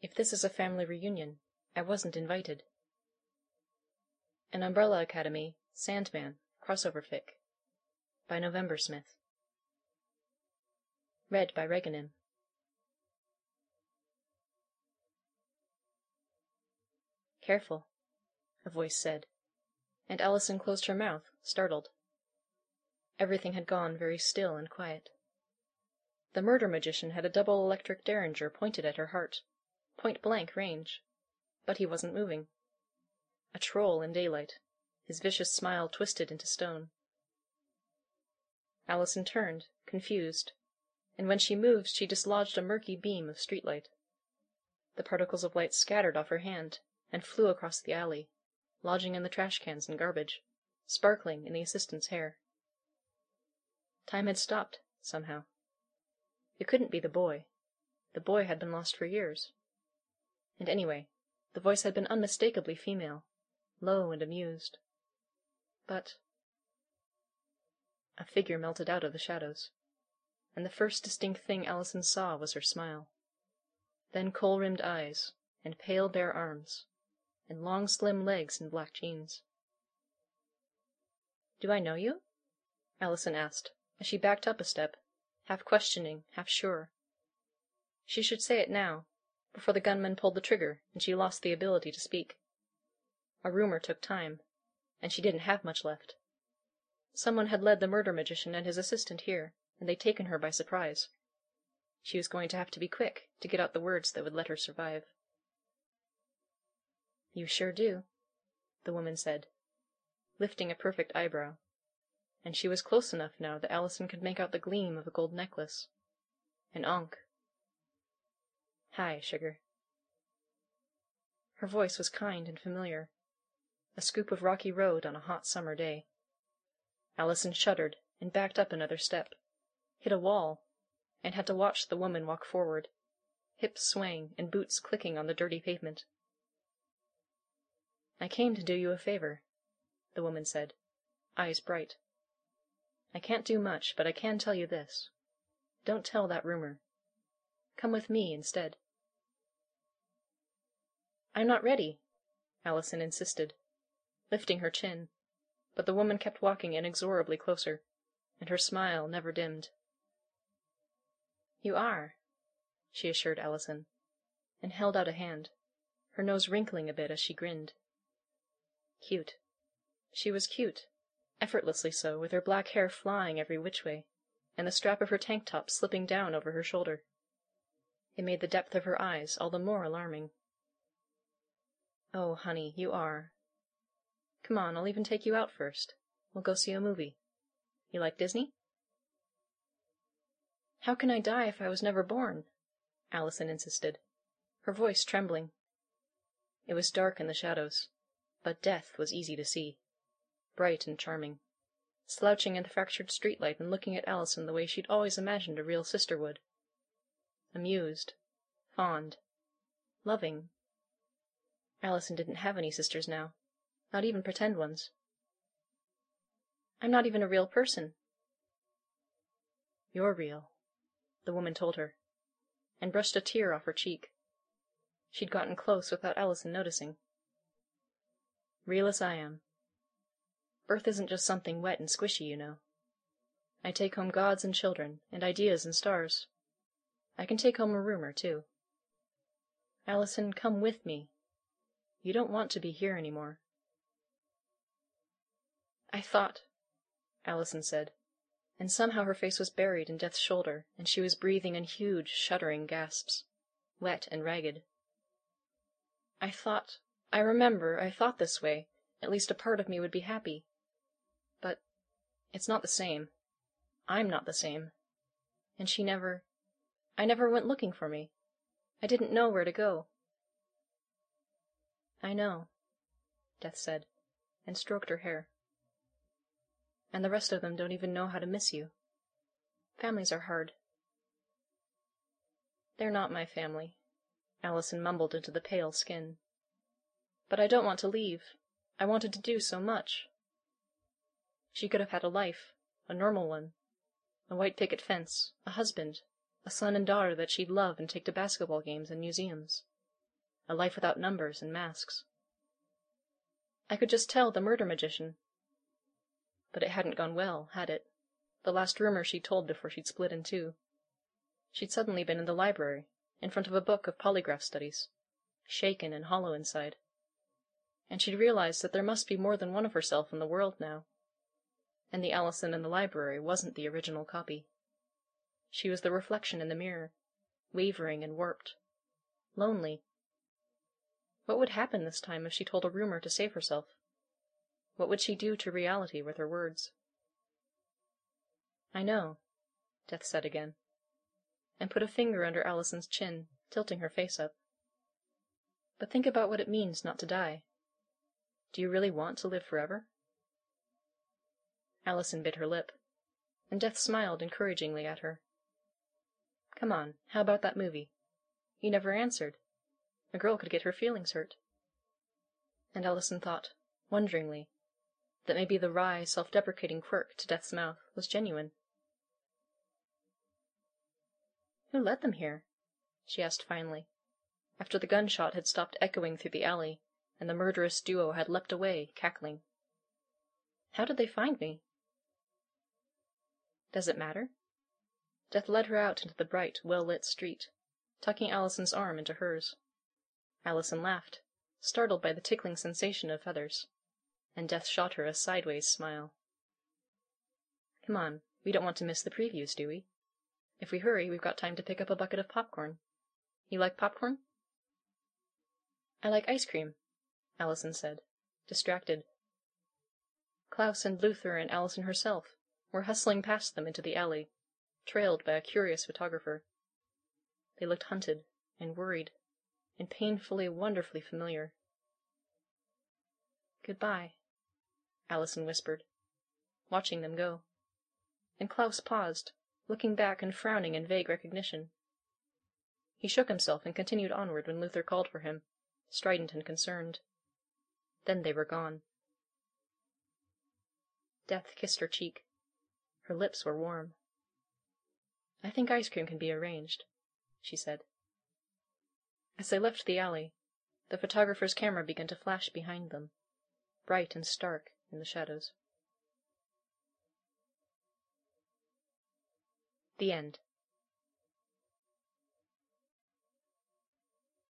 If this is a family reunion, I wasn't invited. An Umbrella Academy, Sandman, crossover fic. By November Smith. Read by Reganim. Careful, a voice said, and Allison closed her mouth, startled. Everything had gone very still and quiet. The murder magician had a double electric derringer pointed at her heart, point-blank range, but he wasn't moving. A troll in daylight, his vicious smile twisted into stone. Allison turned, confused, and when she moved she dislodged a murky beam of streetlight. The particles of light scattered off her hand and flew across the alley, lodging in the trash cans and garbage, sparkling in the assistant's hair. Time had stopped, somehow. It couldn't be the boy. The boy had been lost for years. And anyway, the voice had been unmistakably female, low and amused. But a figure melted out of the shadows, and the first distinct thing Allison saw was her smile. Then kohl-rimmed eyes, and pale bare arms, and long slim legs in black jeans. "Do I know you?" Allison asked, as she backed up a step, half questioning, half sure. She should say it now, before the gunman pulled the trigger and she lost the ability to speak. A rumor took time, and she didn't have much left. Someone had led the murder magician and his assistant here, and they'd taken her by surprise. She was going to have to be quick to get out the words that would let her survive. "You sure do," the woman said, lifting a perfect eyebrow, and she was close enough now that Allison could make out the gleam of a gold necklace. An ankh. "Hi, sugar." Her voice was kind and familiar. A scoop of rocky road on a hot summer day. Allison shuddered and backed up another step, hit a wall, and had to watch the woman walk forward, hips swaying and boots clicking on the dirty pavement. "I came to do you a favor," the woman said, eyes bright. "I can't do much, but I can tell you this. Don't tell that rumor. Come with me instead." "I'm not ready," Allison insisted, lifting her chin, but the woman kept walking inexorably closer, and her smile never dimmed. "You are," she assured Allison, and held out a hand, her nose wrinkling a bit as she grinned. Cute. She was cute, effortlessly so, with her black hair flying every which way, and the strap of her tank top slipping down over her shoulder. It made the depth of her eyes all the more alarming. "Oh, honey, you are. Come on, I'll even take you out first. We'll go see a movie. You like Disney?" "How can I die if I was never born?" Allison insisted, her voice trembling. It was dark in the shadows, but death was easy to see, bright and charming, slouching in the fractured streetlight and looking at Allison the way she'd always imagined a real sister would. Amused, fond, loving. Allison didn't have any sisters now, not even pretend ones. "I'm not even a real person." "You're real," the woman told her, and brushed a tear off her cheek. She'd gotten close without Allison noticing. "Real as I am. Birth isn't just something wet and squishy, you know. I take home gods and children, and ideas and stars. I can take home a rumor, too. Allison, come with me. You don't want to be here anymore." "I thought," Allison said, and somehow her face was buried in Death's shoulder, and she was breathing in huge, shuddering gasps, wet and ragged. I thought this way, at least a part of me would be happy. But it's not the same. I'm not the same. And I never went looking for me. I didn't know where to go." "I know," Death said, and stroked her hair. "And the rest of them don't even know how to miss you. Families are hard." "They're not my family," Allison mumbled into the pale skin. "But I don't want to leave. I wanted to do so much." She could have had a life, a normal one. A white picket fence, a husband, a son and daughter that she'd love and take to basketball games and museums. a life without numbers and masks. I could just tell the murder magician. But it hadn't gone well, had it? The last rumor she'd told before she'd split in two. She'd suddenly been in the library, in front of a book of polygraph studies, shaken and hollow inside. And she'd realized that there must be more than one of herself in the world now. And the Allison in the library wasn't the original copy. She was the reflection in the mirror, wavering and warped. Lonely. What would happen this time if she told a rumor to save herself? What would she do to reality with her words? I know, Death said again, and put a finger under Allison's chin, tilting her face up. But think about what it means not to die. Do you really want to live forever? Allison bit her lip, and Death smiled encouragingly at her. Come on, how about that movie? You never answered. A girl could get her feelings hurt. And Allison thought, wonderingly, that maybe the wry, self-deprecating quirk to Death's mouth was genuine. Who led them here? She asked finally, after the gunshot had stopped echoing through the alley, and the murderous duo had leapt away, cackling. How did they find me? Does it matter? Death led her out into the bright, well-lit street, tucking Allison's arm into hers. Allison laughed, startled by the tickling sensation of feathers, and Death shot her a sideways smile. Come on, we don't want to miss the previews, do we? If we hurry, we've got time to pick up a bucket of popcorn. You like popcorn? I like ice cream, Allison said, distracted. Klaus and Luther and Allison herself were hustling past them into the alley, trailed by a curious photographer. They looked hunted and worried and painfully, wonderfully familiar. Goodbye, Allison whispered, watching them go. And Klaus paused, looking back and frowning in vague recognition. He shook himself and continued onward when Luther called for him, strident and concerned. Then they were gone. Death kissed her cheek. Her lips were warm. I think ice cream can be arranged, she said. As they left the alley, the photographer's camera began to flash behind them, bright and stark in the shadows. The end.